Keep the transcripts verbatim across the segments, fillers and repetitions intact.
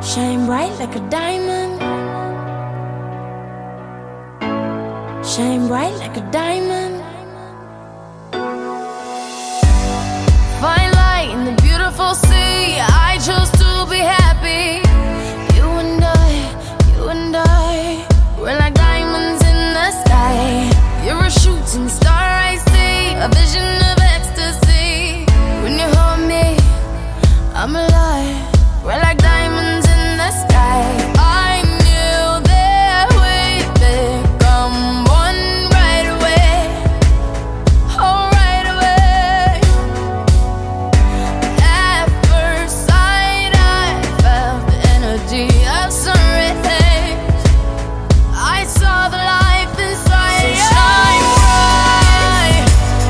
Shine bright like a diamond. Shine bright like a diamond. Find light in the beautiful sea. I chose to be happy. You and I, you and I, we're like diamonds in the sky. You're a shooting star, I see, a vision of ecstasy. When you hold me, I'm alive. We're like diamonds in the sky. I knew that we'd become one right away. Oh, right away. At first sight, I felt the energy of sun rays. I saw the life inside you. So shine bright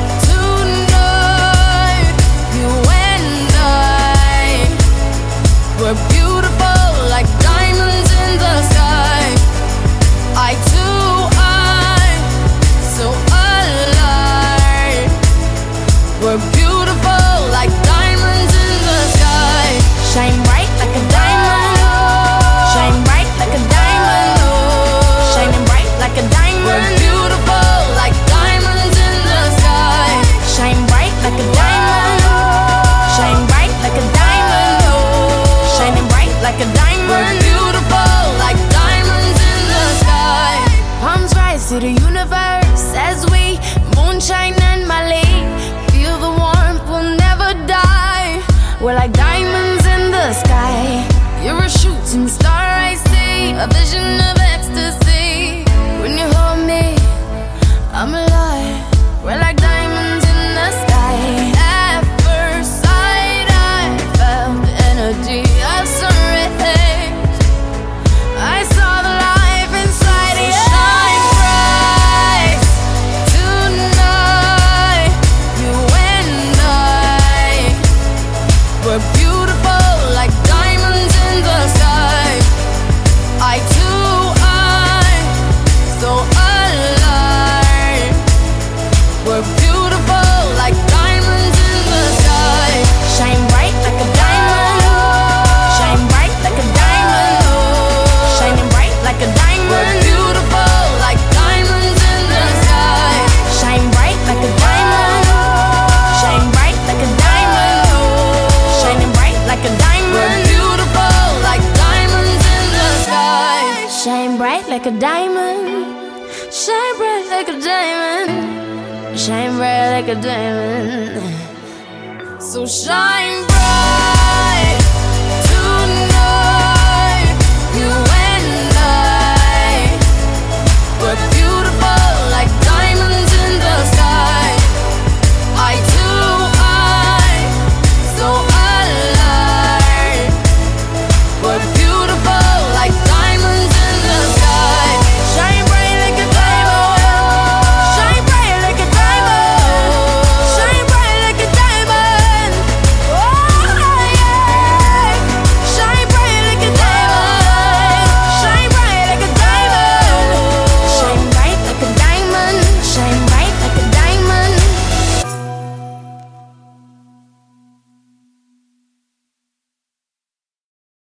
tonight. You and I, we're beautiful like diamonds in the sky. I too, I'm so alive. We're beautiful like diamonds in the sky. Shine bright like a diamond. Shine bright like a diamond. Shining bright like a diamond. We're beautiful like diamonds in the sky. Shine bright like a diamond. Shine bright like a diamond. Shining bright like a diamond. We're beautiful like diamonds in the sky. Palms rise to the universe as we moonshine and Mali. Feel the warmth, we'll never die. We're like diamonds in the sky. You're a shooting star, I see, a vision of ecstasy. When you hold me, I'm alive. We're like diamonds in the sky. At first sight, I felt the energy of sun rays. I saw the life inside you. Shine bright tonight. You and I, we're beautiful like diamonds in the sky. I too, I'm so alive. We're beautiful like diamonds in the sky. Shine bright like a diamond. Shine bright like a diamond. Shining bright like a diamond. We're beautiful like diamonds in the sky. Shine bright like a diamond. Shine bright like a diamond. Shining bright like a diamond. We're beautiful like diamonds in the sky. Shine bright like a diamond. Shine bright like a diamond. Shine bright like a diamond. So shine bright.